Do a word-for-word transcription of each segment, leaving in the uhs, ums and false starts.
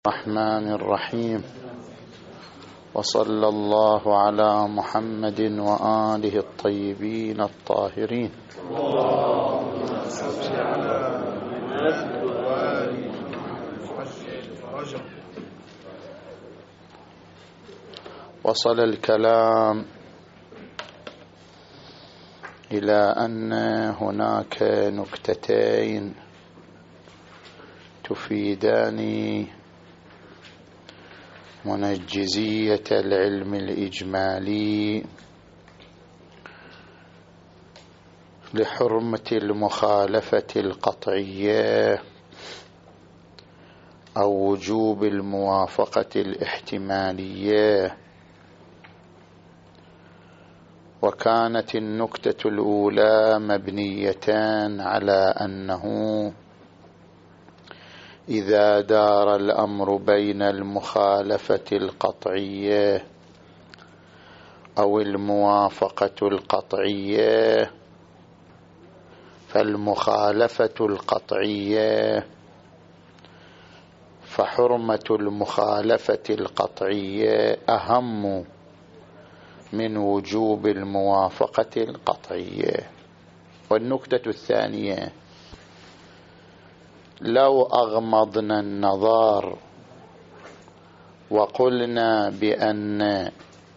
الرحمن الرحيم، وصلى الله على محمد وآله الطيبين الطاهرين. اللهم صل على محمد وآل محمد. وصل الكلام إلى أن هناك نكتتين تفيدان منجزية العلم الإجمالي لحرمة المخالفة القطعية أو وجوب الموافقة الاحتمالية. وكانت النكتة الأولى مبنيتان على أنه إذا دار الأمر بين المخالفة القطعية أو الموافقة القطعية، فالمخالفة القطعية فحرمة المخالفة القطعية أهم من وجوب الموافقة القطعية. والنكتة الثانية، لو أغمضنا النظر وقلنا بأن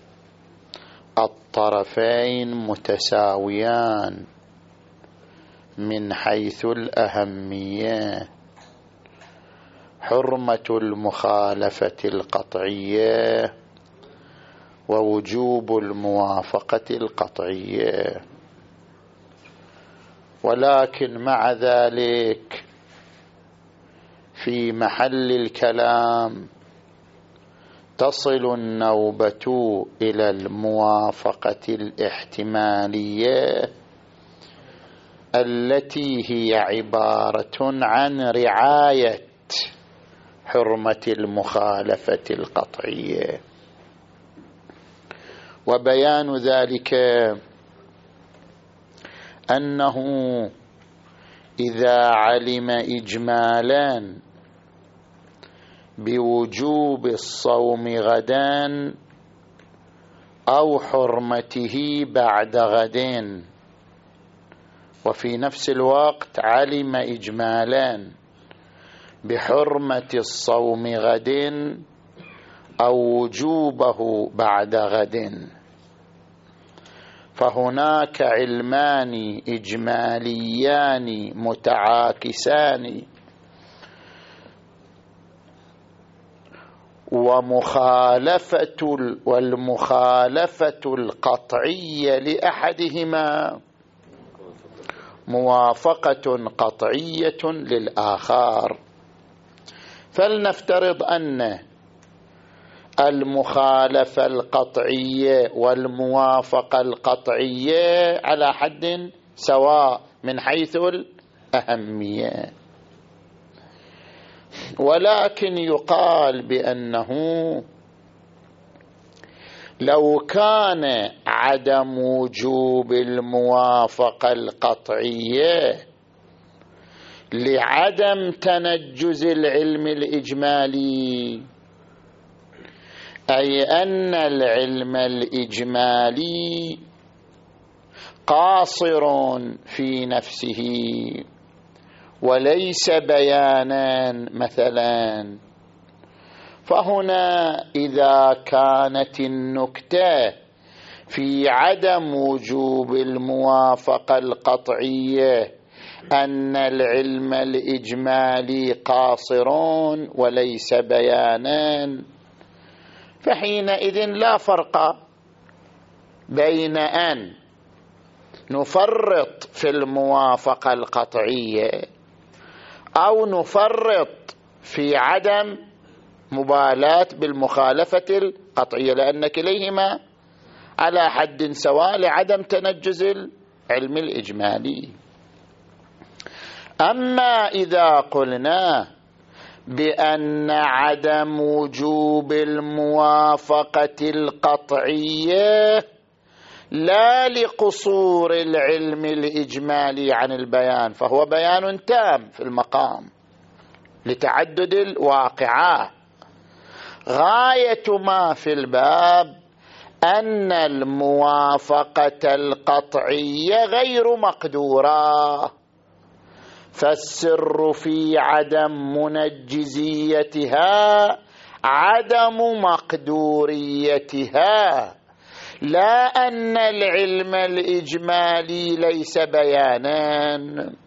الطرفين متساويان من حيث الأهمية، حرمة المخالفة القطعية ووجوب الموافقة القطعية. ولكن مع ذلك في محل الكلام تصل النوبة إلى الموافقة الاحتمالية التي هي عبارة عن رعاية حرمة المخالفة القطعية. وبيان ذلك أنه إذا علم إجمالا بوجوب الصوم غدا أو حرمته بعد غد، وفي نفس الوقت علم إجمالا بحرمة الصوم غد أو وجوبه بعد غد، فهناك علمان إجماليان متعاكسان، ومخالفة والمخالفة القطعية لأحدهما موافقة قطعية للآخر. فلنفترض أن المخالفة القطعية والموافقة القطعية على حد سواء من حيث الأهمية، ولكن يقال بأنه لو كان عدم وجوب الموافقة القطعية لعدم تنجز العلم الإجمالي، أي أن العلم الإجمالي قاصر في نفسه وليس بيانا مثلا، فهنا إذا كانت النكتة في عدم وجوب الموافقة القطعية أن العلم الإجمالي قاصر وليس بيانا، فحينئذ لا فرق بين أن نفرط في الموافقة القطعية أو نفرط في عدم مبالاة بالمخالفة القطعية، لأن كليهما على حد سواء لعدم تنجز العلم الإجمالي. أما إذا قلنا بأن عدم وجوب الموافقة القطعية لا لقصور العلم الإجمالي عن البيان، فهو بيان تام في المقام لتعدد الواقعات، غاية ما في الباب أن الموافقة القطعية غير مقدورة، فالسر في عدم منجزيتها عدم مقدوريتها، لا أن العلم الإجمالي ليس بيانا.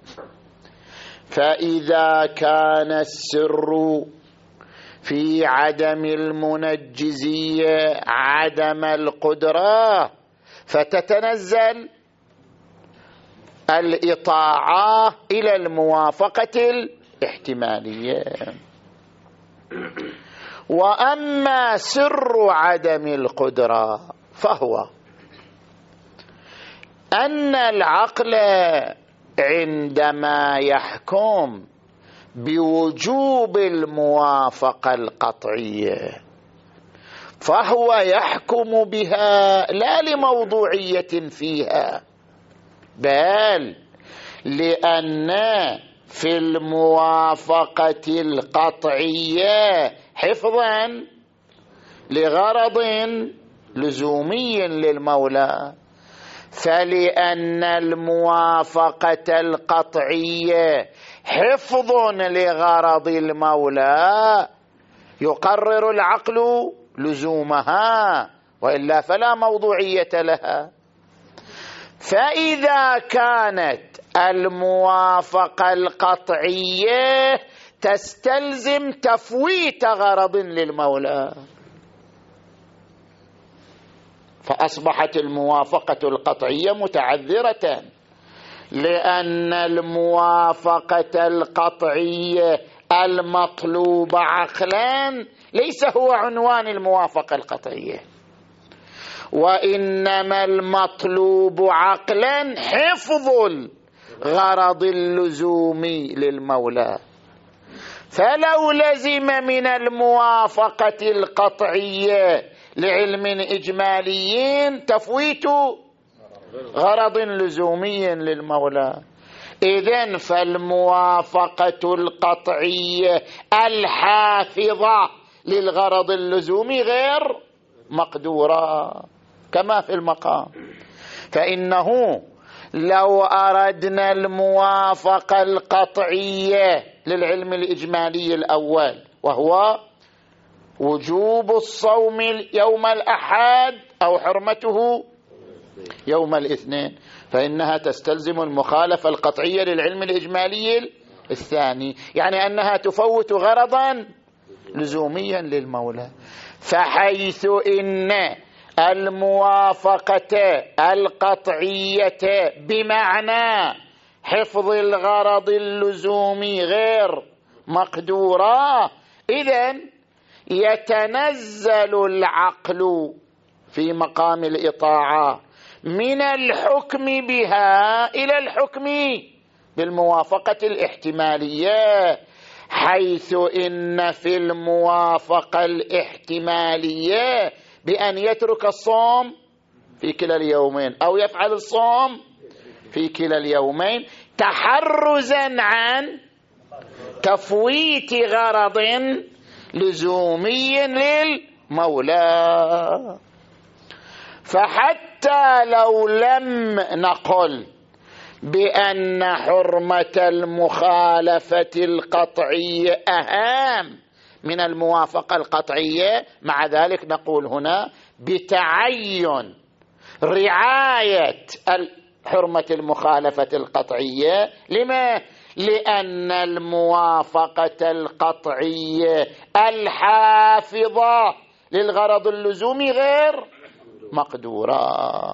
فإذا كان السر في عدم المنجزية عدم القدرة، فتتنزل الإطاعة إلى الموافقة الاحتمالية. وأما سر عدم القدرة فهو أن العقل عندما يحكم بوجوب الموافقة القطعية فهو يحكم بها لا لموضوعية فيها، بل لأن في الموافقة القطعية حفظا لغرض لزومي للمولى، فلأن الموافقة القطعية حفظ لغرض المولى يقرر العقل لزومها، وإلا فلا موضوعية لها. فإذا كانت الموافقة القطعية تستلزم تفويت غرض للمولى، فأصبحت الموافقة القطعية متعذرة، لأن الموافقة القطعية المطلوبة عقلا ليس هو عنوان الموافقة القطعية، وإنما المطلوب عقلا حفظ الغرض اللزومي للمولى. فلو لزم من الموافقة القطعية لعلم إجمالي تفويت غرض لزومي للمولى، إذن فالموافقة القطعية الحافظة للغرض اللزومي غير مقدورة كما في المقام. فإنه لو أردنا الموافقة القطعية للعلم الإجمالي الأول وهو وجوب الصوم يوم الأحد أو حرمته يوم الاثنين، فإنها تستلزم المخالفة القطعية للعلم الإجمالي الثاني، يعني أنها تفوت غرضا لزوميا للمولى. فحيث إن الموافقة القطعية بمعنى حفظ الغرض اللزومي غير مقدورة، إذن يتنزل العقل في مقام الإطاعة من الحكم بها إلى الحكم بالموافقة الاحتمالية، حيث إن في الموافقة الاحتمالية بأن يترك الصوم في كلا اليومين أو يفعل الصوم في كلا اليومين تحرزا عن تفويت غرض لزومي للمولى. فحتى لو لم نقل بأن حرمة المخالفة القطعية أهم من الموافقة القطعية، مع ذلك نقول هنا بتعين رعاية حرمة المخالفة القطعية. لما؟ لأن الموافقة القطعية الحافظة للغرض اللزومي غير مقدورة.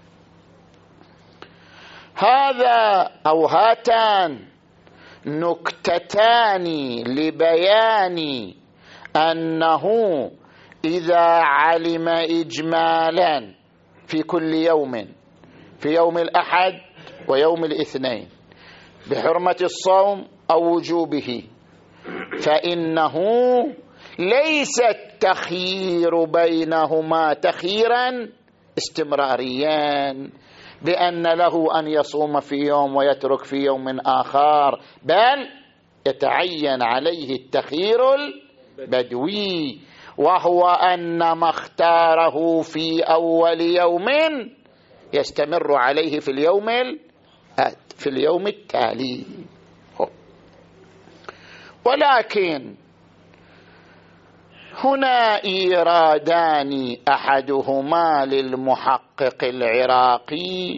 هذا أو هاتان نكتتان لبيان أنه إذا علم إجمالا في كل يوم، في يوم الأحد ويوم الاثنين، بحرمة الصوم أو وجوبه، فإنه ليس التخيير بينهما تخييرا استمراريا بأن له أن يصوم في يوم ويترك في يوم آخر، بل يتعين عليه التخيير البدوي، وهو أن ما اختاره في أول يوم يستمر عليه في اليوم في اليوم التالي. ولكن هنا إيرادان، أحدهما للمحقق العراقي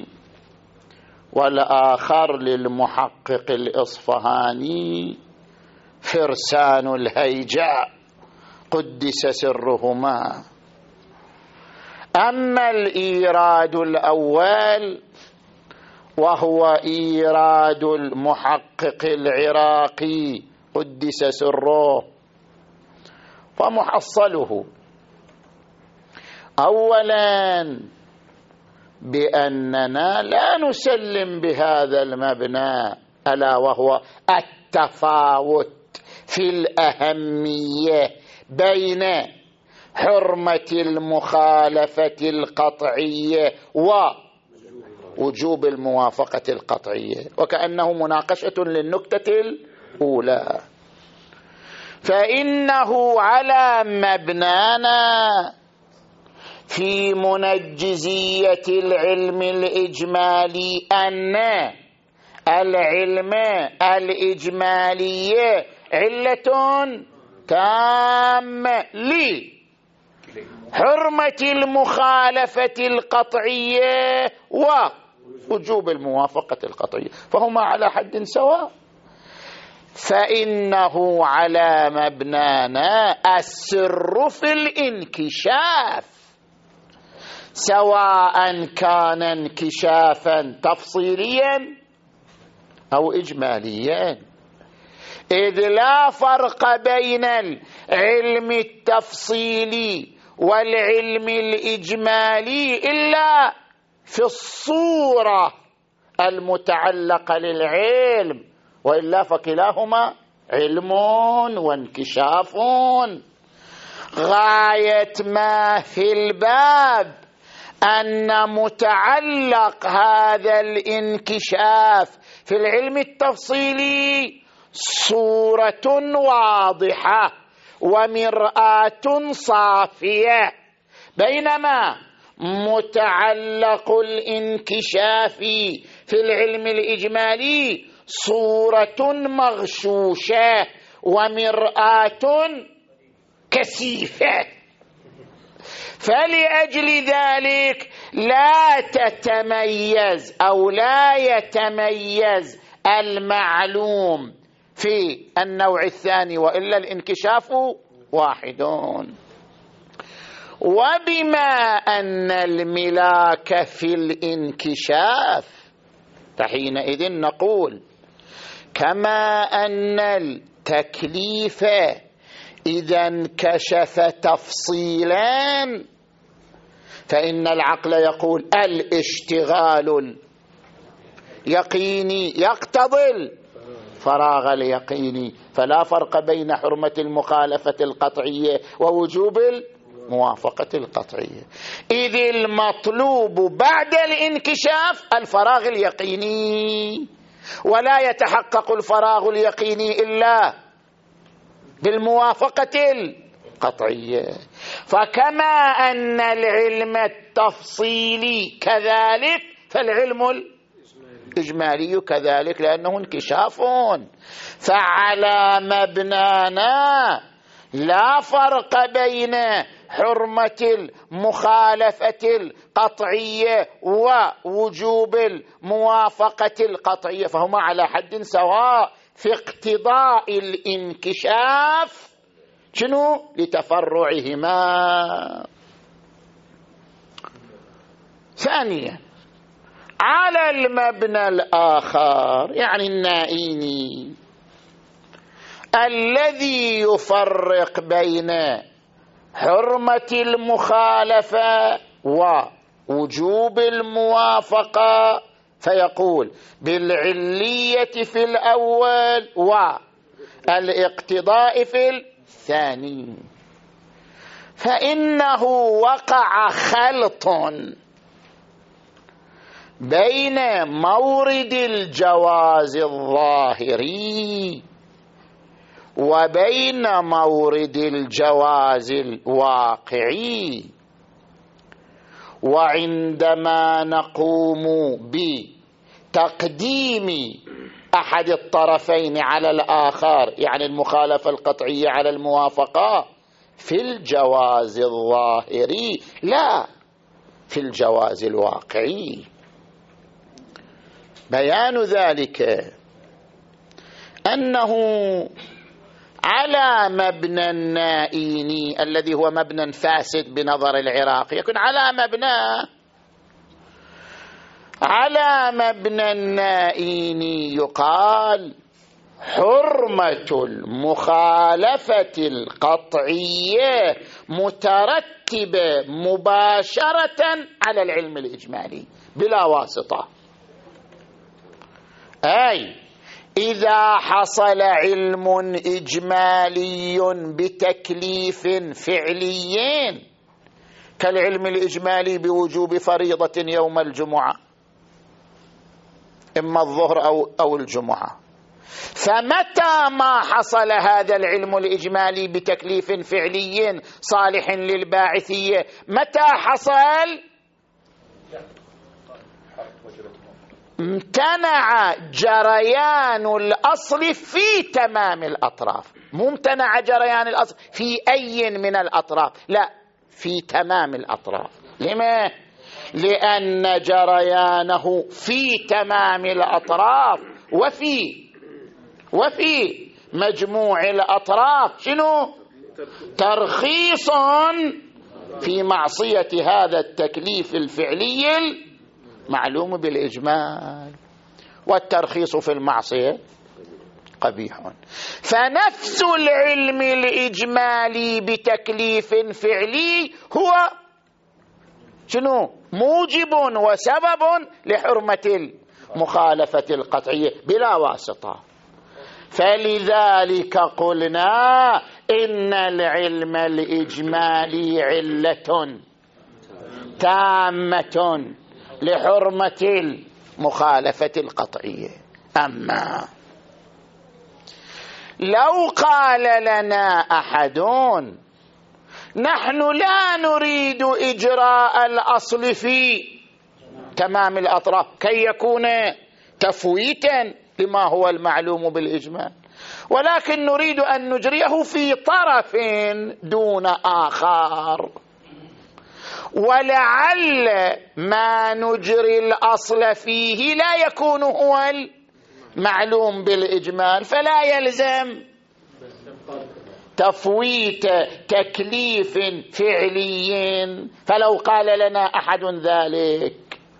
والآخر للمحقق الإصفهاني فرسان الهيجاء قدس سرهما. أما الإيراد الأول وهو إيراد المحقق العراقي قدس سره فمحصله أولا بأننا لا نسلم بهذا المبنى، ألا وهو التفاوت في الأهمية بين حرمة المخالفة القطعية ووجوب الموافقة القطعية، وكأنه مناقشة للنكتة الأولى. فإنه على مبنانا في منجزية العلم الإجمالي أن العلم الإجمالي علة تامة لحرمة المخالفة القطعية ووجوب الموافقة القطعية، فهما على حد سواء. فإنه على مبنانا السر في الانكشاف، سواء كان انكشافا تفصيليا أو إجماليا، إذ لا فرق بين العلم التفصيلي والعلم الإجمالي إلا في الصورة المتعلقة للعلم، وإلا فكلاهما علم وانكشاف. غاية ما في الباب أن متعلق هذا الانكشاف في العلم التفصيلي صورة واضحة ومرآة صافية، بينما متعلق الانكشاف في العلم الإجمالي صورة مغشوشة ومرآة كثيفة. فلأجل ذلك لا تتميز أو لا يتميز المعلوم في النوع الثاني، وإلا الانكشاف واحد. وبما أن الملاك في الانكشاف فحينئذ نقول كما أن التكليف إذا انكشف تفصيلا فإن العقل يقول الاشتغال اليقيني يقتضي الفراغ اليقيني، فلا فرق بين حرمة المخالفة القطعية ووجوب الموافقة القطعية، إذ المطلوب بعد الانكشاف الفراغ اليقيني، ولا يتحقق الفراغ اليقيني إلا بالموافقة القطعية. فكما أن العلم التفصيلي كذلك فالعلم الإجمالي كذلك، لأنه انكشاف. فعلى مبنانا لا فرق بين حرمة المخالفة القطعية ووجوب الموافقة القطعية، فهما على حد سواء في اقتضاء الانكشاف شنو لتفرعهما. ثانيا على المبنى الآخر يعني النائيني الذي يفرق بين حرمة المخالفة ووجوب الموافقة، فيقول بالعلية في الأول والاقتضاء في الثاني، فإنه وقع خلط بين مورد الجواز الظاهري وبين مورد الجواز الواقعي. وعندما نقوم بتقديم أحد الطرفين على الآخر، يعني المخالفة القطعية على الموافقة، في الجواز الظاهري لا في الجواز الواقعي. بيان ذلك أنه على مبنى النائيني الذي هو مبنى فاسد بنظر العراق، يكون على مبنى على مبنى النائيني يقال حرمة المخالفة القطعية مترتبة مباشرة على العلم الإجمالي بلا واسطة. أي إذا حصل علم إجمالي بتكليف فعلي كالعلم الإجمالي بوجوب فريضة يوم الجمعة، إما الظهر أو, أو الجمعة، فمتى ما حصل هذا العلم الإجمالي بتكليف فعلي صالح للباعثية، متى حصل؟ امتنع جريان الأصل في تمام الأطراف، مو امتنع جريان الأصل في أي من الأطراف، لا في تمام الأطراف. لما؟ لأن جريانه في تمام الأطراف وفي وفي مجموع الأطراف شنو؟ ترخيص في معصية هذا التكليف الفعلي المعلوم بالإجمال، والترخيص في المعصية قبيح. فنفس العلم الإجمالي بتكليف فعلي هو شنو؟ موجب وسبب لحرمة المخالفة القطعية بلا واسطة. فلذلك قلنا إن العلم الإجمالي علة تامة لحرمة المخالفة القطعية. أما لو قال لنا أحد نحن لا نريد إجراء الأصل في تمام الأطراف كي يكون تفويتا لما هو المعلوم بالإجمال، ولكن نريد أن نجريه في طرف دون آخر، ولعل ما نجري الأصل فيه لا يكون هو المعلوم بالإجمال، فلا يلزم تفويت تكليف فعلي. فلو قال لنا أحد ذلك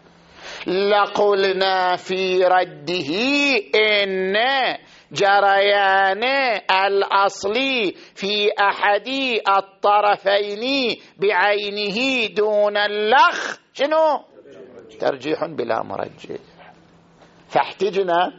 لقلنا في رده إن جريان الأصل في أحد الطرفين بعينه دون اللخ شنو؟ ترجيح بلا مرجح. فاحتجنا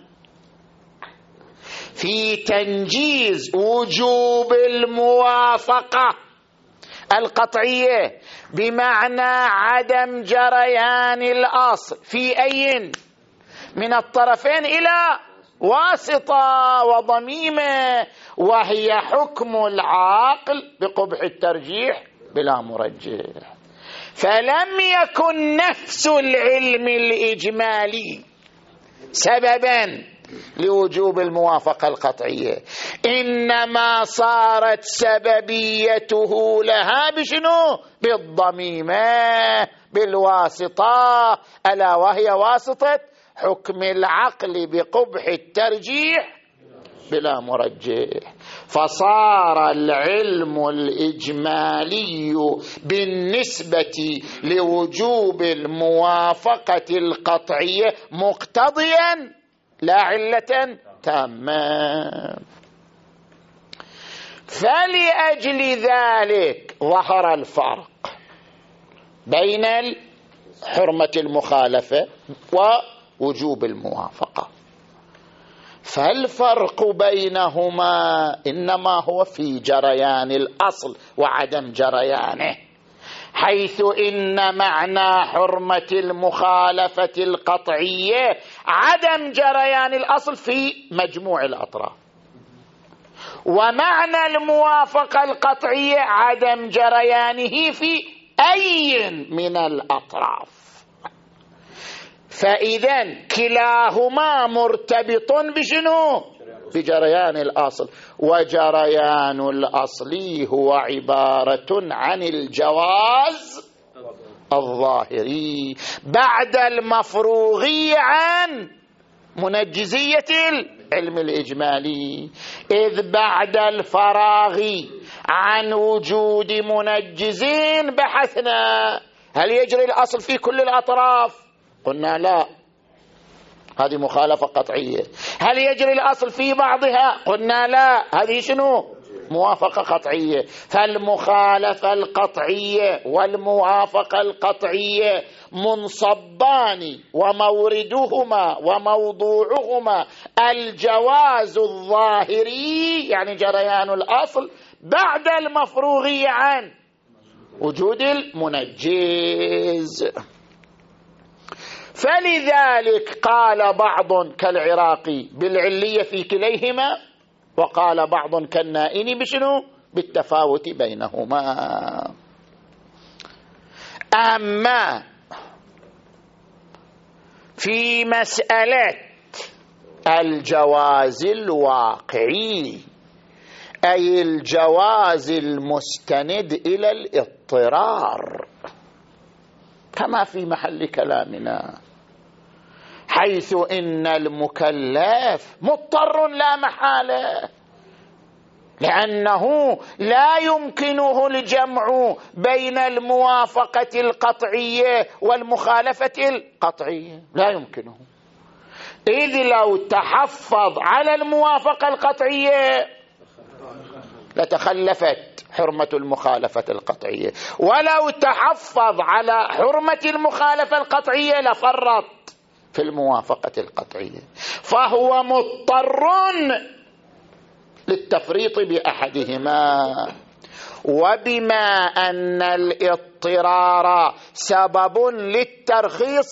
في تنجيز وجوب الموافقة القطعية بمعنى عدم جريان الأصل في أي من الطرفين إلى واسطة وضميمة، وهي حكم العاقل بقبح الترجيح بلا مرجح. فلم يكن نفس العلم الإجمالي سببا لوجوب الموافقة القطعية، إنما صارت سببيته لها بشنو؟ بالضميمة بالواسطة، ألا وهي واسطة حكم العقل بقبح الترجيح بلا مرجح. فصار العلم الإجمالي بالنسبة لوجوب الموافقة القطعية مقتضيا لا علة تامة. فلأجل ذلك ظهر الفرق بين حرمة المخالفة ووجوب الموافقة. فالفرق بينهما إنما هو في جريان الأصل وعدم جريانه، حيث إن معنى حرمة المخالفة القطعية عدم جريان الأصل في مجموع الأطراف، ومعنى الموافقة القطعية عدم جريانه في أي من الأطراف. فإذا كلاهما مرتبط بشنو؟ بجريان الأصل، وجريان الأصل هو عبارة عن الجواز الظاهري بعد المفروغ عن منجزية العلم الإجمالي، إذ بعد الفراغ عن وجود منجزين بحثنا هل يجري الأصل في كل الأطراف؟ قلنا لا، هذه مخالفة قطعية. هل يجري الأصل في بعضها؟ قلنا لا، هذه شنو؟ موافقة قطعية. فالمخالفة القطعية والموافقة القطعية منصبان وموردهما وموضوعهما الجواز الظاهري، يعني جريان الأصل بعد المفروغ عن وجود المنجز. فلذلك قال بعض كالعراقي بالعلية في كليهما، وقال بعض كالنائني بشنو؟ بالتفاوت بينهما. أما في مسألة الجواز الواقعي أي الجواز المستند إلى الاضطرار كما في محل كلامنا، حيث إن المكلف مضطر لا محالة، لأنه لا يمكنه الجمع بين الموافقة القطعية والمخالفة القطعية، لا يمكنه، إذ لو تحفظ على الموافقة القطعية لتخلفت حرمة المخالفة القطعية، ولو تحفظ على حرمة المخالفة القطعية لفرط في الموافقة القطعية، فهو مضطر للتفريط بأحدهما. وبما أن الاضطرار سبب للترخيص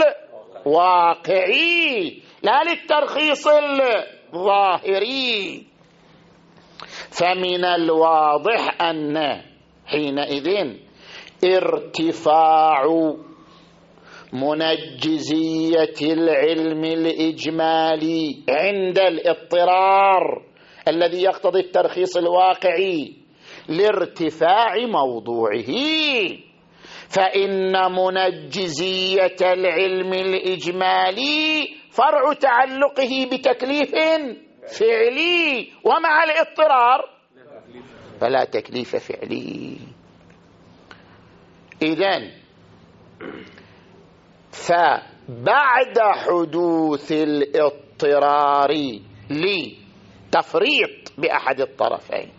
الواقعي لا للترخيص الظاهري، فمن الواضح أن حينئذ ارتفاع منجزية العلم الإجمالي عند الاضطرار الذي يقتضي الترخيص الواقعي لارتفاع موضوعه، فإن منجزية العلم الإجمالي فرع تعلقه بتكليف فعلي، ومع الاضطرار فلا تكليف فعلي. إذن فبعد حدوث الاضطرار لتفريط بأحد الطرفين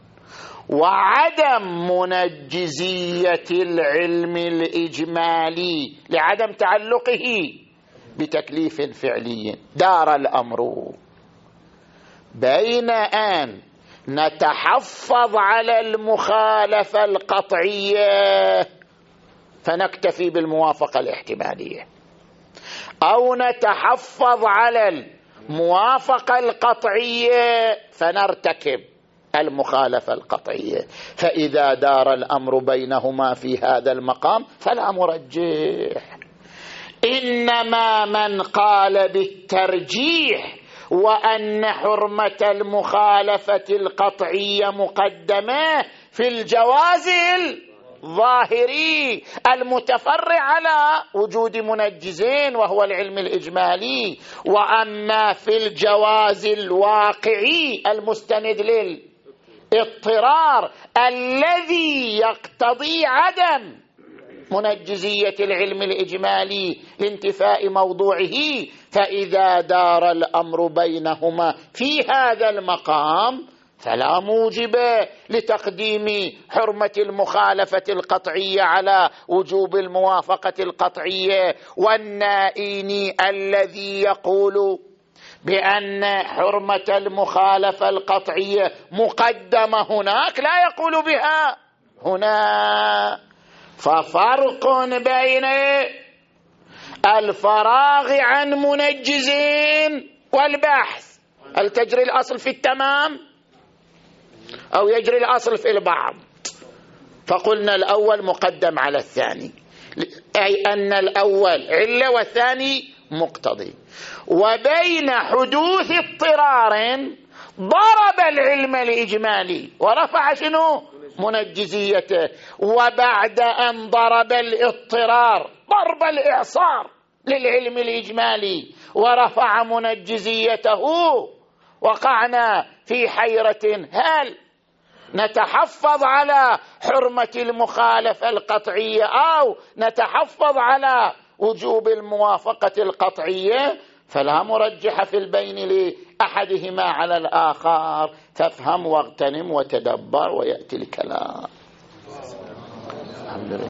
وعدم منجزية العلم الإجمالي لعدم تعلقه بتكليف فعلي، دار الأمر بين أن نتحفظ على المخالفة القطعية فنكتفي بالموافقة الاحتمالية، أو نتحفظ على الموافقة القطعية فنرتكب المخالفة القطعية. فإذا دار الأمر بينهما في هذا المقام فلا مرجح، إنما من قال بالترجيح وأن حرمة المخالفة القطعية مقدمة في الجواز الظاهري المتفرع على وجود منجزين وهو العلم الإجمالي، وأما في الجواز الواقعي المستند للاضطرار الذي يقتضي عدم منجزية العلم الإجمالي لانتفاء موضوعه، فإذا دار الأمر بينهما في هذا المقام فلا موجب لتقديم حرمة المخالفة القطعية على وجوب الموافقة القطعية. والنائين الذي يقول بأن حرمة المخالفة القطعية مقدمة هناك لا يقول بها هنا، ففرق بين الفراغ عن منجزين والبحث. هل تجري الأصل في التمام؟ أو يجري الأصل في البعض، فقلنا الأول مقدم على الثاني، أي أن الأول علة والثاني مقتضي. وبين حدوث اضطرار ضرب العلم الإجمالي ورفع شنو؟ منجزيته. وبعد أن ضرب الاضطرار ضرب الإعصار للعلم الإجمالي ورفع منجزيته، وقعنا في حيرة: هل نتحفظ على حرمة المخالفة القطعية أو نتحفظ على وجوب الموافقة القطعية؟ فلا مرجح في البين لأحدهما على الآخر، فافهم واغتنم وتدبر ويأتي الكلام. الحمد لله.